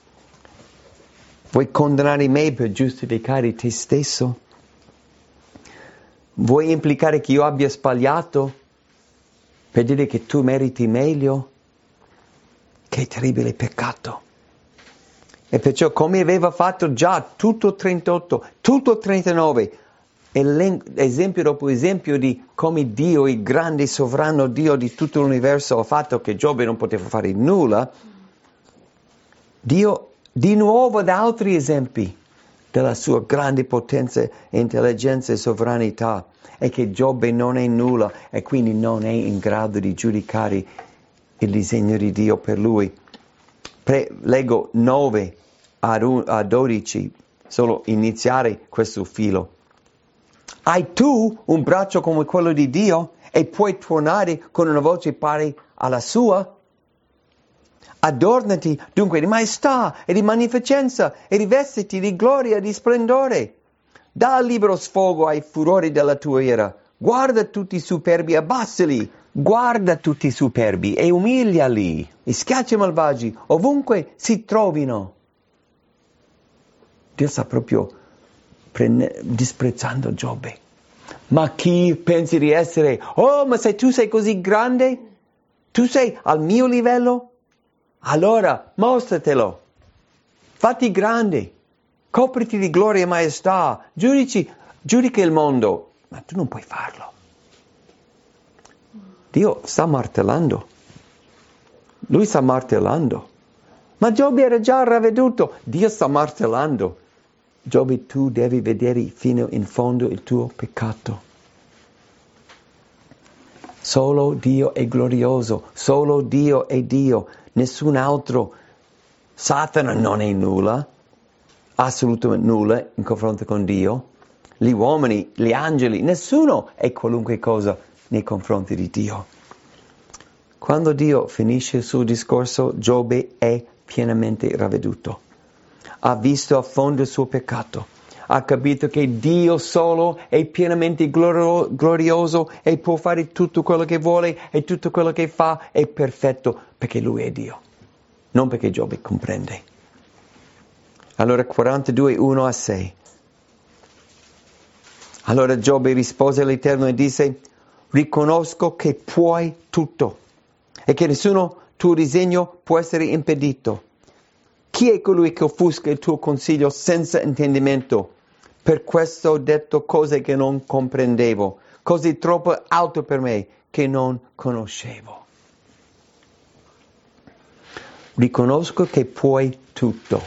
Vuoi condannare me per giustificare te stesso? Vuoi implicare che io abbia sbagliato per dire che tu meriti meglio? Che terribile peccato. E perciò, come aveva fatto già tutto trentotto, tutto trentanove, esempio dopo esempio di come Dio, il grande sovrano Dio di tutto l'universo, ha fatto che Giobbe non poteva fare nulla, Dio di nuovo dà altri esempi della sua grande potenza, intelligenza e sovranità, e che Giobbe non è nulla e quindi non è in grado di giudicare il disegno di Dio per lui. Pre- leggo nove a dodici, solo iniziare questo filo. Hai tu un braccio come quello di Dio e puoi tuonare con una voce pari alla sua? Adornati dunque di maestà e di magnificenza e rivestiti di gloria e di splendore. Dà libero sfogo ai furori della tua ira. Guarda tutti i superbi, abbassali. Guarda tutti i superbi e umiliali. E schiaccia i malvagi ovunque si trovino. Dio sta proprio prene- disprezzando Giobbe. Ma chi pensi di essere? Oh, ma se tu sei così grande? Tu sei al mio livello? Allora mostratelo. Fatti grande. Copriti di gloria e maestà. Giudici, giudica il mondo. Ma tu non puoi farlo. Dio sta martellando. Lui sta martellando. Ma Giobbe era già ravveduto. Dio sta martellando. Giobbe, tu devi vedere fino in fondo il tuo peccato. Solo Dio è glorioso. Solo Dio è Dio. Nessun altro. Satana non è nulla. assolutamente nulla in confronto con Dio. Gli uomini, gli angeli, nessuno è qualunque cosa nei confronti di Dio. Quando Dio finisce il suo discorso, Giobbe è pienamente ravveduto. Ha visto a fondo il suo peccato. Ha capito che Dio solo è pienamente gloro- glorioso e può fare tutto quello che vuole e tutto quello che fa è perfetto perché Lui è Dio. Non perché Giobbe comprende. Allora quarantadue, uno a sei. Allora Giobbe rispose all'Eterno e disse: riconosco che puoi tutto e che nessuno tuo disegno può essere impedito. Chi è colui che offusca il tuo consiglio senza intendimento? Per questo ho detto cose che non comprendevo, cose troppo alte per me che non conoscevo. Riconosco che puoi tutto.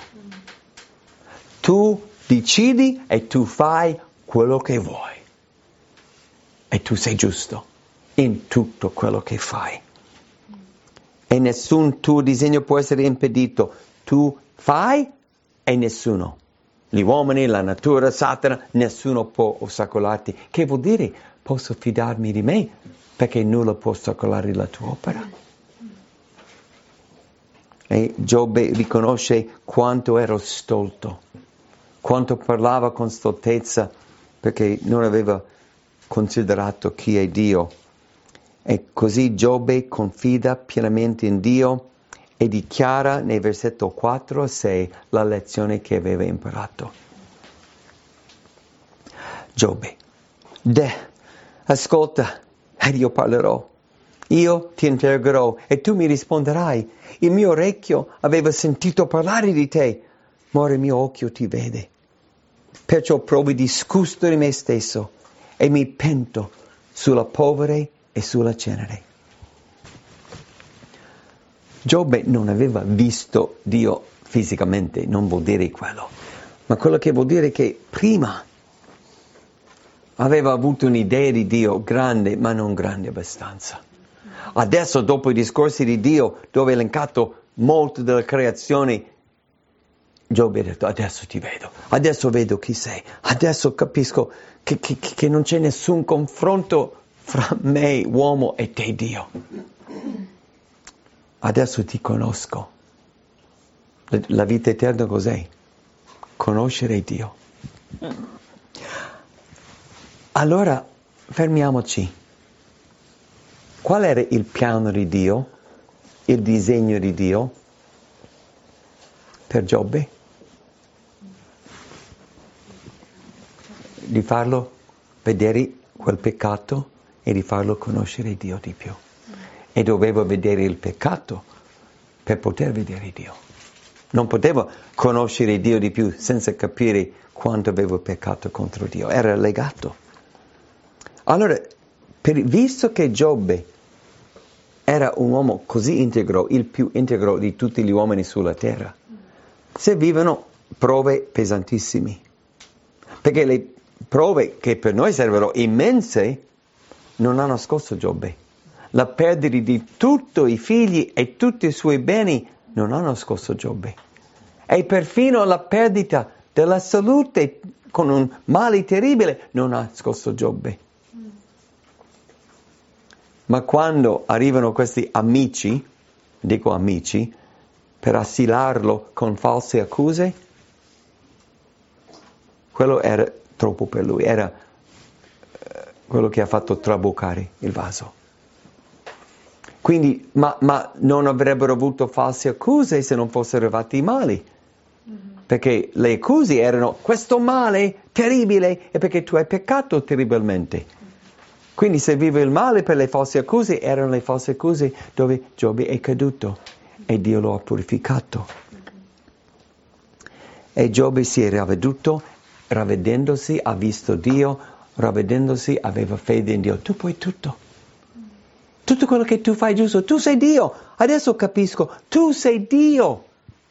Tu decidi e tu fai quello che vuoi. E tu sei giusto in tutto quello che fai. E nessun tuo disegno può essere impedito. Tu fai e nessuno. Gli uomini, la natura, Satana, nessuno può ostacolarti. Che vuol dire? Posso fidarmi di me perché nulla può ostacolare la tua opera. E Giobbe riconosce quanto ero stolto, quanto parlava con stoltezza perché non aveva considerato chi è Dio. E così Giobbe confida pienamente in Dio e dichiara nei versetti quattro a sei la lezione che aveva imparato. Giobbe, de, ascolta ed io parlerò. Io ti interrogerò e tu mi risponderai. Il mio orecchio aveva sentito parlare di te, ma ora il mio occhio ti vede. Perciò provi disgusto di me stesso e mi pento sulla polvere e sulla cenere. Giobbe non aveva visto Dio fisicamente, non vuol dire quello, ma quello che vuol dire è che prima aveva avuto un'idea di Dio grande, ma non grande abbastanza. Adesso, dopo i discorsi di Dio, dove ha elencato molto della creazione, Giobbe ha detto: adesso ti vedo, adesso vedo chi sei, adesso capisco che, che, che non c'è nessun confronto fra me, uomo, e te, Dio. Adesso ti conosco. La vita eterna cos'è? Conoscere Dio. Allora, fermiamoci. Qual era il piano di Dio? Il disegno di Dio? Per Giobbe? Di farlo vedere quel peccato e di farlo conoscere Dio di più. E doveva vedere il peccato per poter vedere Dio. Non poteva conoscere Dio di più senza capire quanto aveva peccato contro Dio. Era legato. Allora, per, visto che Giobbe era un uomo così integro, il più integro di tutti gli uomini sulla terra, servivano prove pesantissime. Perché le prove che per noi servono immense non hanno nascosto Giobbe. La perdita di tutti i figli e tutti i suoi beni non ha nascosto Giobbe. E perfino la perdita della salute con un male terribile non ha nascosto Giobbe. Ma quando arrivano questi amici, dico amici, per assilarlo con false accuse, quello era troppo per lui, era quello che ha fatto traboccare il vaso. Quindi, ma, ma non avrebbero avuto false accuse se non fossero arrivati i mali. Mm-hmm. Perché le accuse erano: questo male terribile è perché tu hai peccato terribilmente. Mm-hmm. Quindi serviva il male per le false accuse, erano le false accuse dove Giobbe è caduto e Dio lo ha purificato. Mm-hmm. E Giobbe si è ravveduto, ravvedendosi ha visto Dio, ravvedendosi aveva fede in Dio. Tu puoi tutto. Tutto quello che tu fai giusto, tu sei Dio. Adesso capisco, tu sei Dio.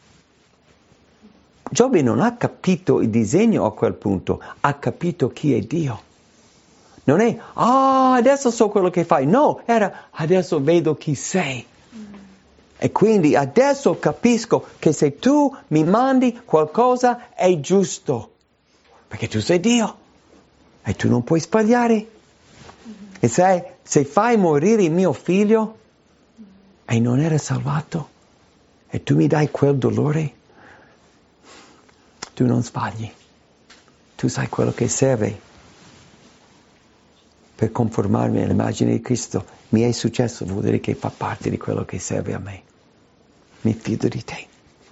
Giobbe non ha capito il disegno a quel punto, ha capito chi è Dio. Non è, ah, oh, adesso so quello che fai. No, era, adesso vedo chi sei. E quindi adesso capisco che se tu mi mandi qualcosa è giusto, perché tu sei Dio e tu non puoi sbagliare. E sai, se fai morire il mio figlio e non era salvato e tu mi dai quel dolore, tu non sbagli. Tu sai quello che serve per conformarmi all'immagine di Cristo. Mi è successo, vuol dire che fa parte di quello che serve a me. Mi fido di te.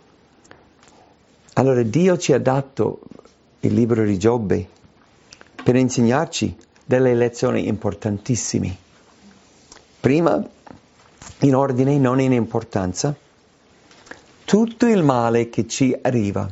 Allora Dio ci ha dato il libro di Giobbe per insegnarci delle lezioni importantissime. Prima, in ordine, non in importanza, tutto il male che ci arriva,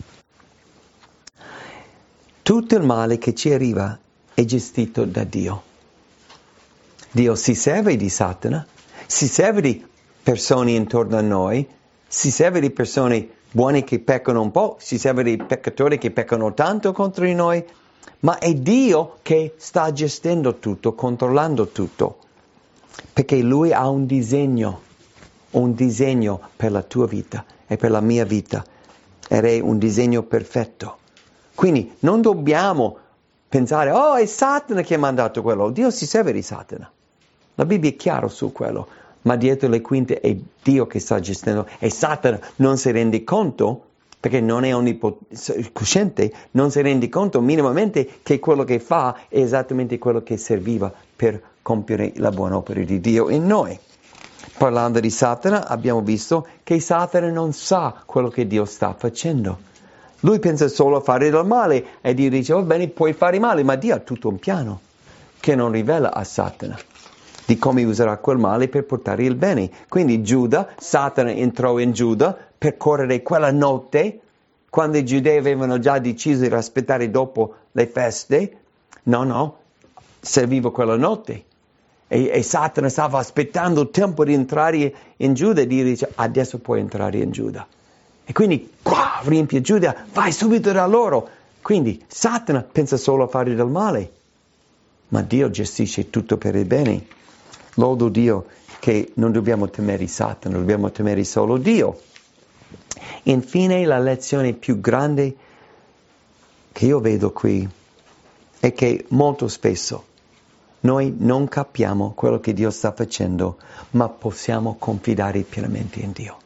tutto il male che ci arriva è gestito da Dio. Dio si serve di Satana, si serve di persone intorno a noi, si serve di persone buone che peccano un po', si serve di peccatori che peccano tanto contro di noi, ma è Dio che sta gestendo tutto, controllando tutto, perché Lui ha un disegno, un disegno per la tua vita e per la mia vita, ed è un disegno perfetto. Quindi non dobbiamo pensare, oh è Satana che ha mandato quello, Dio si serve di Satana. La Bibbia è chiara su quello. Ma dietro le quinte è Dio che sta gestendo e Satana non si rende conto, perché non è onnipotente, non si rende conto minimamente che quello che fa è esattamente quello che serviva per compiere la buona opera di Dio in noi. Parlando di Satana, abbiamo visto che Satana non sa quello che Dio sta facendo. Lui pensa solo a fare del male e Dio dice, va bene, puoi fare male, ma Dio ha tutto un piano che non rivela a Satana di come userà quel male per portare il bene. Quindi Giuda, Satana entrò in Giuda per correre quella notte, quando i giudei avevano già deciso di aspettare dopo le feste. No, no, serviva quella notte. E, e Satana stava aspettando il tempo di entrare in Giuda e Dio dice, adesso puoi entrare in Giuda. E quindi, qua, riempie Giuda, vai subito da loro. Quindi Satana pensa solo a fare del male, ma Dio gestisce tutto per il bene. Lodo Dio che non dobbiamo temere Satana, dobbiamo temere solo Dio. Infine la lezione più grande che io vedo qui è che molto spesso noi non capiamo quello che Dio sta facendo, ma possiamo confidare pienamente in Dio.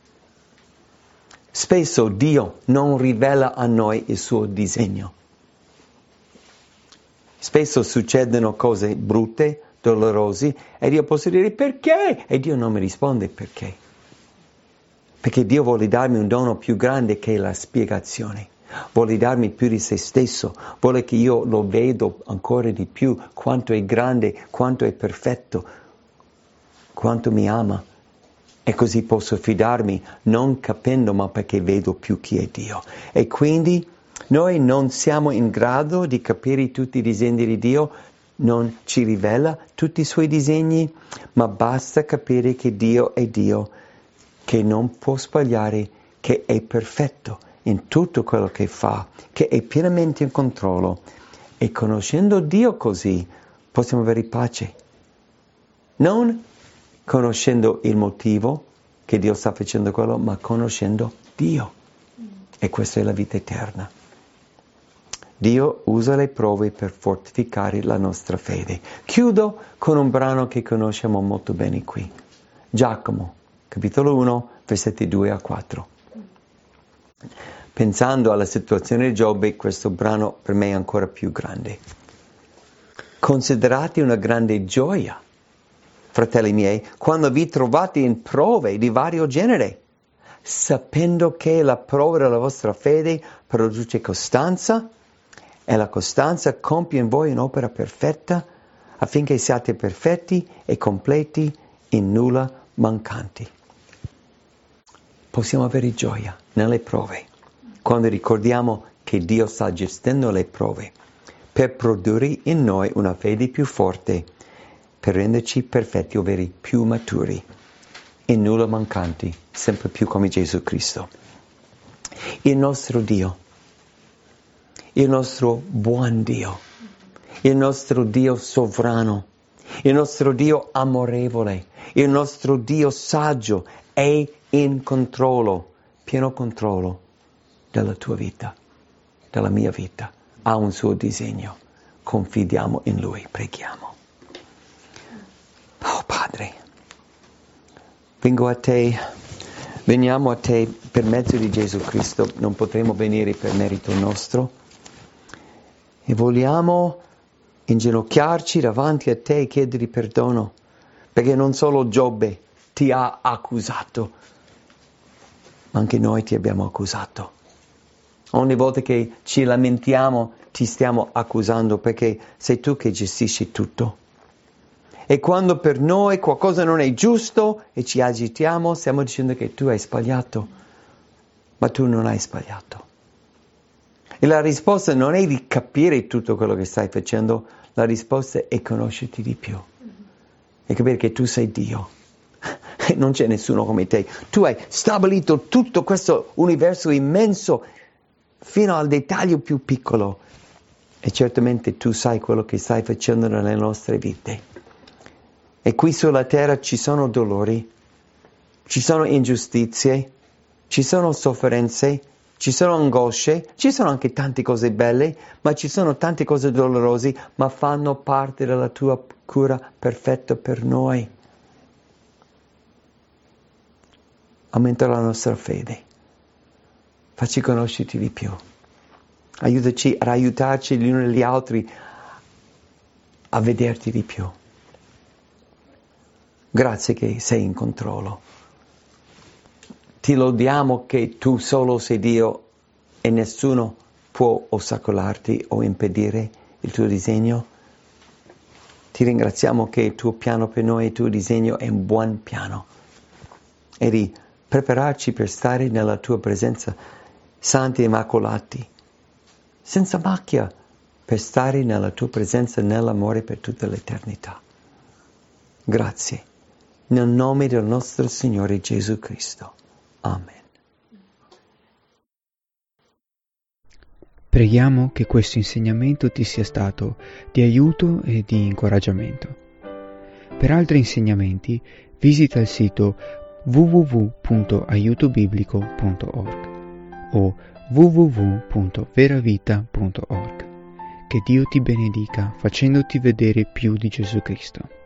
Spesso Dio non rivela a noi il suo disegno. Spesso succedono cose brutte, dolorosi, e Dio può dire perché? E Dio non mi risponde perché. Perché Dio vuole darmi un dono più grande che la spiegazione. Vuole darmi più di se stesso. Vuole che io lo vedo ancora di più, quanto è grande, quanto è perfetto, quanto mi ama. E così posso fidarmi, non capendo, ma perché vedo più chi è Dio. E quindi noi non siamo in grado di capire tutti i disegni di Dio, non ci rivela tutti i suoi disegni, ma basta capire che Dio è Dio, che non può sbagliare, che è perfetto in tutto quello che fa, che è pienamente in controllo. E conoscendo Dio così possiamo avere pace. Non conoscendo il motivo che Dio sta facendo quello, ma conoscendo Dio. E questa è la vita eterna. Dio usa le prove per fortificare la nostra fede. Chiudo con un brano che conosciamo molto bene qui. Giacomo, capitolo uno, versetti due a quattro. Pensando alla situazione di Giobbe, questo brano per me è ancora più grande. Considerate una grande gioia, fratelli miei, quando vi trovate in prove di vario genere, sapendo che la prova della vostra fede produce costanza, e la costanza compie in voi un'opera perfetta, affinché siate perfetti e completi, in nulla mancanti. Possiamo avere gioia nelle prove, quando ricordiamo che Dio sta gestendo le prove, per produrre in noi una fede più forte, per renderci perfetti, ovvero più maturi, in nulla mancanti, sempre più come Gesù Cristo. Il nostro Dio, il nostro buon Dio, il nostro Dio sovrano, il nostro Dio amorevole, il nostro Dio saggio, è in controllo, pieno controllo della tua vita, della mia vita. Ha un suo disegno. Confidiamo in Lui, preghiamo. Oh Padre, vengo a te, veniamo a te per mezzo di Gesù Cristo, non potremo venire per merito nostro e vogliamo inginocchiarci davanti a te e chiederti perdono, perché non solo Giobbe ti ha accusato, ma anche noi ti abbiamo accusato. Ogni volta che ci lamentiamo ti stiamo accusando perché sei tu che gestisci tutto. E quando per noi qualcosa non è giusto e ci agitiamo, stiamo dicendo che tu hai sbagliato, ma tu non hai sbagliato. E la risposta non è di capire tutto quello che stai facendo, la risposta è conoscerti di più. E capire che tu sei Dio. E non c'è nessuno come te. Tu hai stabilito tutto questo universo immenso fino al dettaglio più piccolo. E certamente tu sai quello che stai facendo nelle nostre vite. E qui sulla terra ci sono dolori, ci sono ingiustizie, ci sono sofferenze, ci sono angosce, ci sono anche tante cose belle, ma ci sono tante cose dolorose, ma fanno parte della tua cura perfetta per noi. Aumenta la nostra fede, facci conoscerti di più, aiutaci ad aiutarci gli uni e gli altri a vederti di più. Grazie che sei in controllo. Ti lodiamo che tu solo sei Dio e nessuno può ostacolarti o impedire il tuo disegno. Ti ringraziamo che il tuo piano per noi, il tuo disegno è un buon piano. E di prepararci per stare nella tua presenza, santi e immacolati, senza macchia, per stare nella tua presenza, nell'amore per tutta l'eternità. Grazie. Nel nome del nostro Signore Gesù Cristo. Amen. Preghiamo che questo insegnamento ti sia stato di aiuto e di incoraggiamento. Per altri insegnamenti visita il sito w w w punto aiuto biblico punto org o w w w punto veravita punto org. Che Dio ti benedica facendoti vedere più di Gesù Cristo.